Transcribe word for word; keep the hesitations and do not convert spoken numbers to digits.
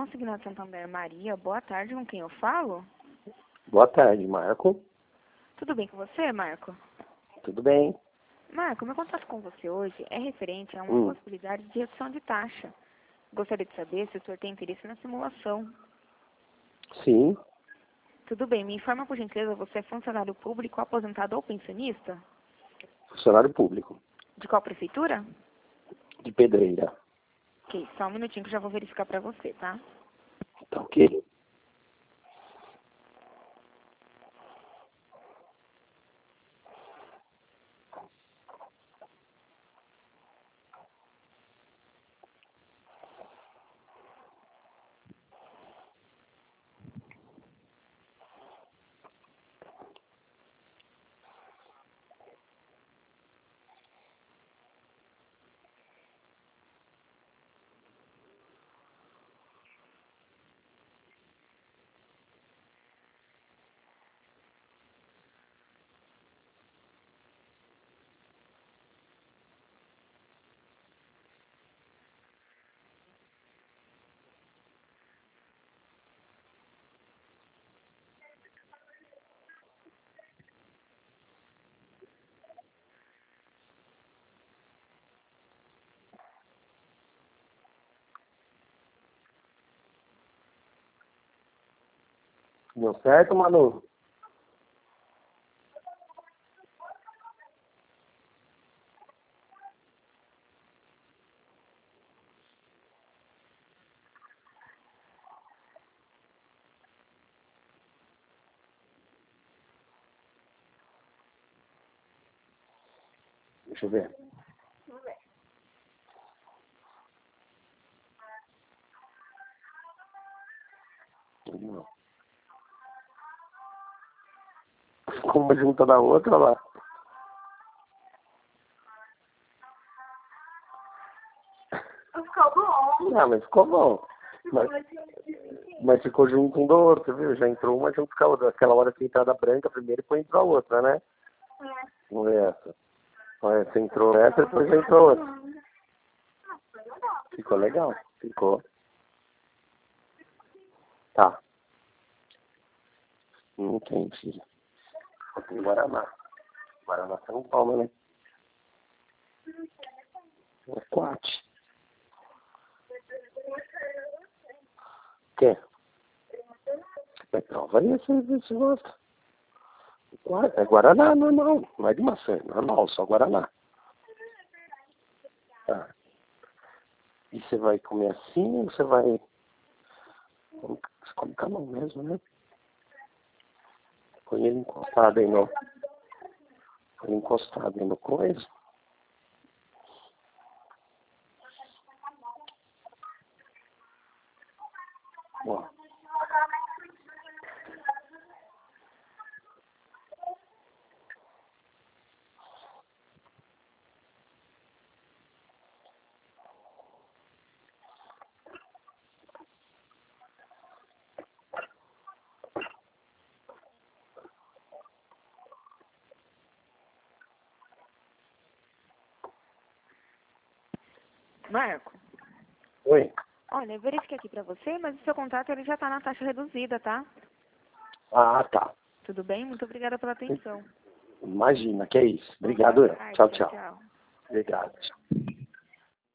Consignado Santander Maria, boa tarde, com quem eu falo? Boa tarde, Marco. Tudo bem com você, Marco? Tudo bem? Marco, meu contato com você hoje é referente a uma Hum. possibilidade de redução de taxa. Gostaria de saber se o senhor tem interesse na simulação. Sim, Tudo bem, me informa por gentileza, você é funcionário público, aposentado ou pensionista? funcionário público, De qual prefeitura? de Pedreira. Ok, só um minutinho que eu já vou verificar pra você, tá? Tá ok? Deu certo, Manu? Deixa eu ver. Não. Ficou uma junta da outra lá. Ficou bom. Ah, mas ficou bom. Mas, mas ficou junto um do outro, viu? Já entrou uma junto com a outra. Aquela hora que entrada branca primeiro e depois entrou a outra, né? É. Não é essa. Olha, você entrou essa e depois já entrou outra. Ah, foi legal. Ficou legal. Ficou. Tá. Não tem, filho. Só tem Guaraná. Guaraná São Paulo, né? É quatro. Quer? É prova aí, se você gosta. Gua- É Guaraná normal, não é de maçã, é normal, só Guaraná. Tá. E você vai comer assim ou você vai... Você come com a mão mesmo, né? Põe ele encostado aí no... Põe ele encostado aí no coisa. Ó. Marco, Oi. olha, eu verifiquei aqui pra você, mas o seu contrato ele já tá na taxa reduzida, tá? Ah, tá. Tudo bem? Muito obrigada pela atenção. Imagina, que é isso. Obrigado. Boa tarde, Tchau, tchau, tchau. tchau. Obrigado.